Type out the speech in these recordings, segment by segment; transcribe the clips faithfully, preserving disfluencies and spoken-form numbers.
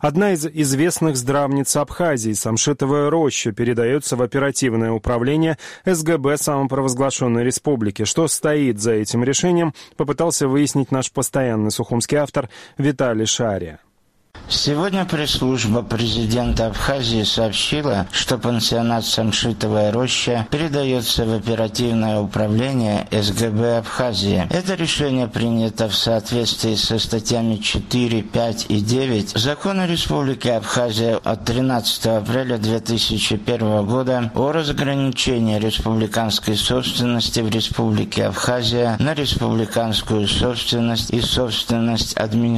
Одна из известных здравниц Абхазии, Самшитовая роща, передается в оперативное управление эс гэ бэ самопровозглашенной республики. Что стоит за этим решением, попытался выяснить наш постоянный сухумский автор Виталий Шария. Сегодня пресс-служба президента Абхазии сообщила, что пансионат «Самшитовая роща» передается в оперативное управление эс гэ бэ Абхазии. Это решение принято в соответствии со статьями четыре, пять и девять Закона Республики Абхазия от тринадцатого апреля две тысячи первого года о разграничении республиканской собственности в Республике Абхазия на республиканскую собственность и собственность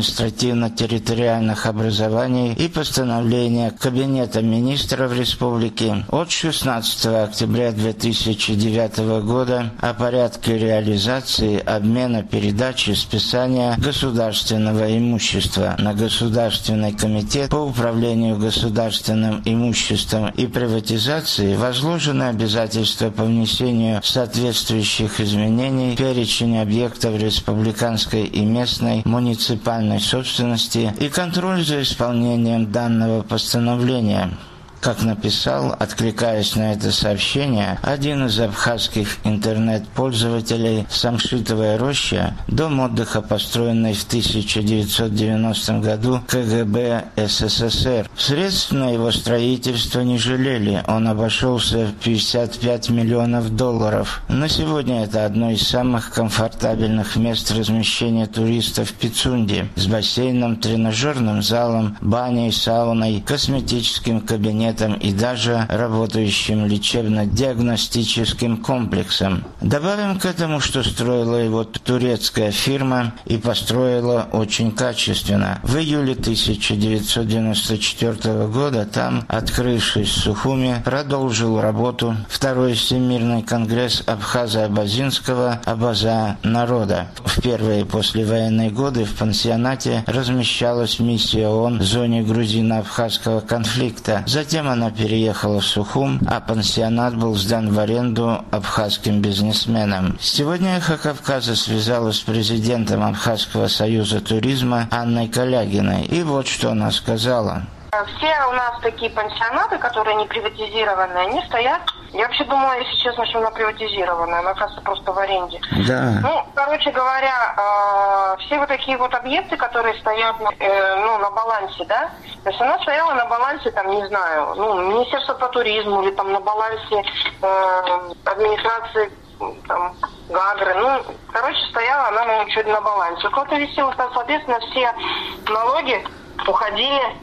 административно-территориальных образований и постановления Кабинета министров Республики от шестнадцатого октября две тысячи девятого года о порядке реализации, обмена, передачи, списания государственного имущества на Государственный комитет по управлению государственным имуществом и приватизации возложены обязательства по внесению соответствующих изменений в перечень объектов республиканской и местной муниципальной собственности и контроль за исполнением данного постановления. Как написал, откликаясь на это сообщение, один из абхазских интернет-пользователей «Самшитовая роща», дом отдыха, построенный в тысяча девятьсот девяностом году ка гэ бэ эс эс эс эр. Средств на его строительство не жалели, он обошелся в пятьдесят пять миллионов долларов. На сегодня это одно из самых комфортабельных мест размещения туристов в Пицунде, с бассейном, тренажерным залом, баней, сауной, косметическим кабинетом и даже работающим лечебно-диагностическим комплексом. Добавим к этому, что строила его турецкая фирма и построила очень качественно. В июле тысяча девятьсот девяносто четвёртого года там, открывшись в Сухуме, продолжил работу Второй Всемирный конгресс Абхазо-Абазинского «Абаза народа». В первые послевоенные годы в пансионате размещалась миссия ООН в зоне грузино-абхазского конфликта. Затем она переехала в Сухум, а пансионат был сдан в аренду абхазским бизнесменам. Сегодня «Эхо Кавказа» связалась с президентом Абхазского союза туризма Анной Калягиной. И вот что она сказала. Все у нас такие пансионаты, которые не приватизированы, они стоят. Я вообще думала, если честно, что она приватизированная, она, кажется, просто в аренде. Да. Ну, короче говоря, э, все вот такие вот объекты, которые стоят э, ну, на балансе, да, то есть она стояла на балансе, там, не знаю, ну, Министерства по туризму или там на балансе э, администрации, там, Гагры, ну, короче, стояла она на учете на балансе. Кто-то висел, там, соответственно, все налоги уходили,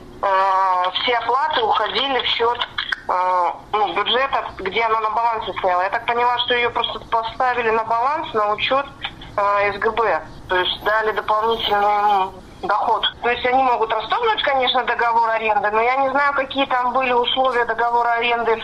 все оплаты уходили в счет э, ну, бюджета, где она на балансе стояла. Я так поняла, что ее просто поставили на баланс, на учет э, эс гэ бэ. То есть дали дополнительный доход. То есть они могут расторгнуть, конечно, договор аренды, но я не знаю, какие там были условия договора аренды.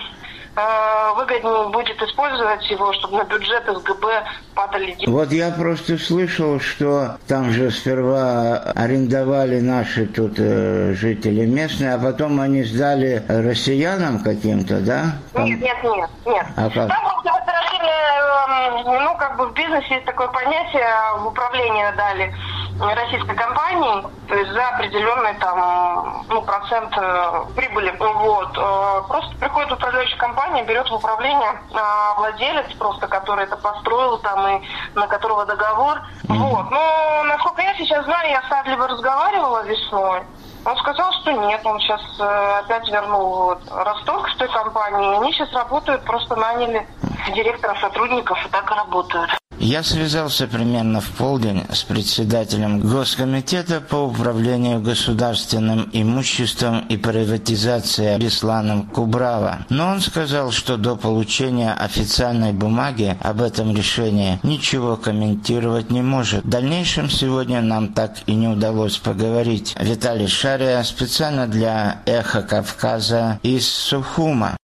Выгоднее будет использовать его, чтобы на бюджет эс гэ бэ падали деньги. Вот я просто слышал, что там же сперва арендовали наши тут э, жители местные, а потом они сдали россиянам каким-то, да? Нет, нет, нет, нет. А как? Там просто оперативное, ну, как бы в бизнесе есть такое понятие, в управление дали российской компании, то есть за определенный там, ну, процент прибыли. Вот. Просто приходит управляющая компания, берет в управление владелец, просто который это построил там и на которого договор. Mm-hmm. Вот. Но насколько я сейчас знаю, я с Адлибом разговаривала весной. Он сказал, что нет, он сейчас опять вернул вот, расторг с той компании. Они сейчас работают, просто наняли директора сотрудников и так и работают. Я связался примерно в полдень с председателем Госкомитета по управлению государственным имуществом и приватизации Бесланом Кубрава. Но он сказал, что до получения официальной бумаги об этом решении ничего комментировать не может. В дальнейшем сегодня нам так и не удалось поговорить. Виталий Шария специально для «Эхо Кавказа» из Сухума.